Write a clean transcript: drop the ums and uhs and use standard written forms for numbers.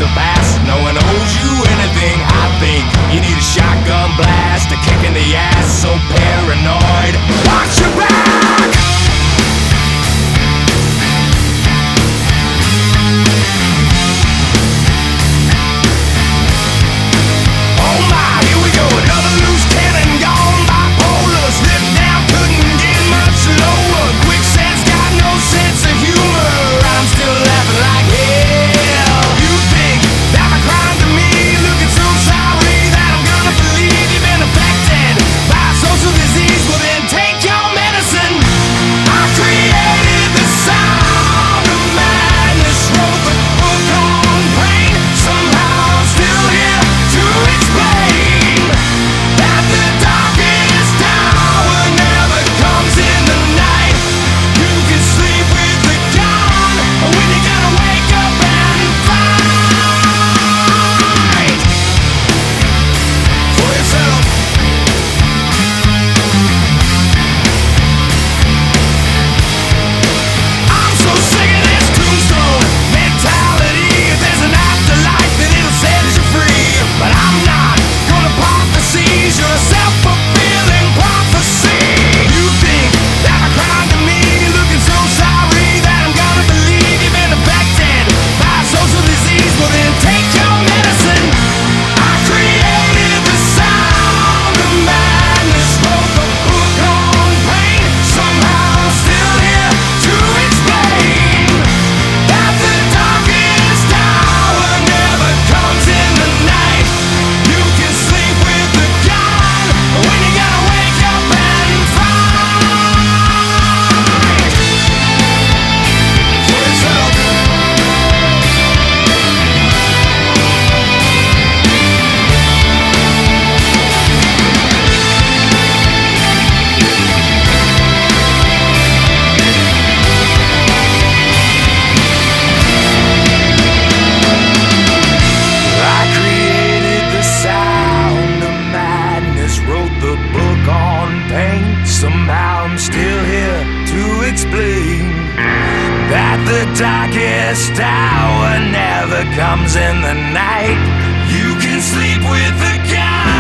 the past. No one owes you anything, I think. You need a shotgun blast, a kick in the ass. So paranoid, watch your back. Oh my, here we go, another loose cannon gone. Bipolar, slipped down, couldn't get much lower. Quicksand's got no sense of humor. I'm still laughing like hell. You think that my crime to me, looking so sorry that I'm gonna believe you've been affected by social disease? Well then take your medicine. I created the sound of madness, wrote the book on pain. Somehow I'm still here to explain that the darkest hour never comes in the night. You can sleep with the gun when you're gonna wake up and fight for yourself. I'm so sick of this tombstone mentality. If there's an afterlife, then it'll set you free. But I'm not gonna pop the seas. You're a self-fulfilling prophecy. You think that my crime to me, looking so sorry that I'm gonna believe you've been affected by social disease? Well then take your medicine. I created the sound of madness, wrote the book on pain. Somehow I'm still here to explain that the darkest hour never comes in the night. You can sleep with the gun when you're gonna wake up and fight for yourself. I created the sound of madness, wrote the book on pain. Somehow I'm still here to explain that the darkest hour never comes in the night. You can sleep with the gun